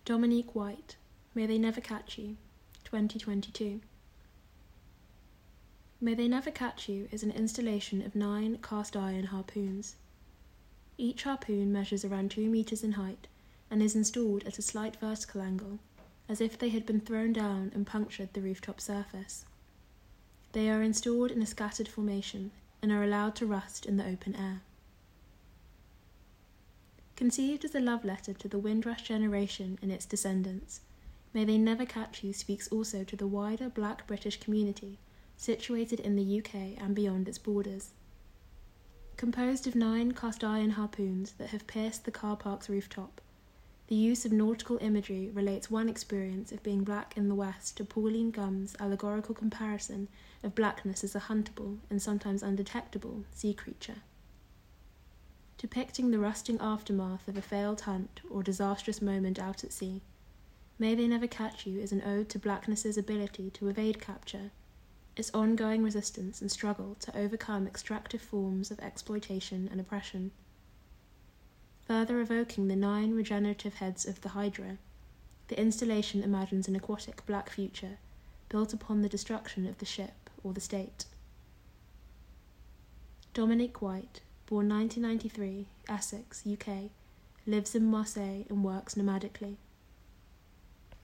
Dominique White, May They Never Catch You, 2022. May They Never Catch You is an installation of 9 cast-iron harpoons. Each harpoon measures around 2 meters in height and is installed at a slight vertical angle, as if they had been thrown down and punctured the rooftop surface. They are installed in a scattered formation and are allowed to rust in the open air. Conceived as a love letter to the Windrush generation and its descendants, May They Never Catch You speaks also to the wider Black British community situated in the UK and beyond its borders. Composed of 9 cast-iron harpoons that have pierced the car park's rooftop, the use of nautical imagery relates one experience of being black in the West to Pauline Gumbs' allegorical comparison of blackness as a huntable and sometimes undetectable sea creature. Depicting the rusting aftermath of a failed hunt or disastrous moment out at sea, May They Never Catch You is an ode to blackness's ability to evade capture, its ongoing resistance and struggle to overcome extractive forms of exploitation and oppression. Further evoking the 9 regenerative heads of the Hydra, the installation imagines an aquatic black future built upon the destruction of the ship or the state. Dominique White, born 1993, Essex, UK, lives in Marseille and works nomadically.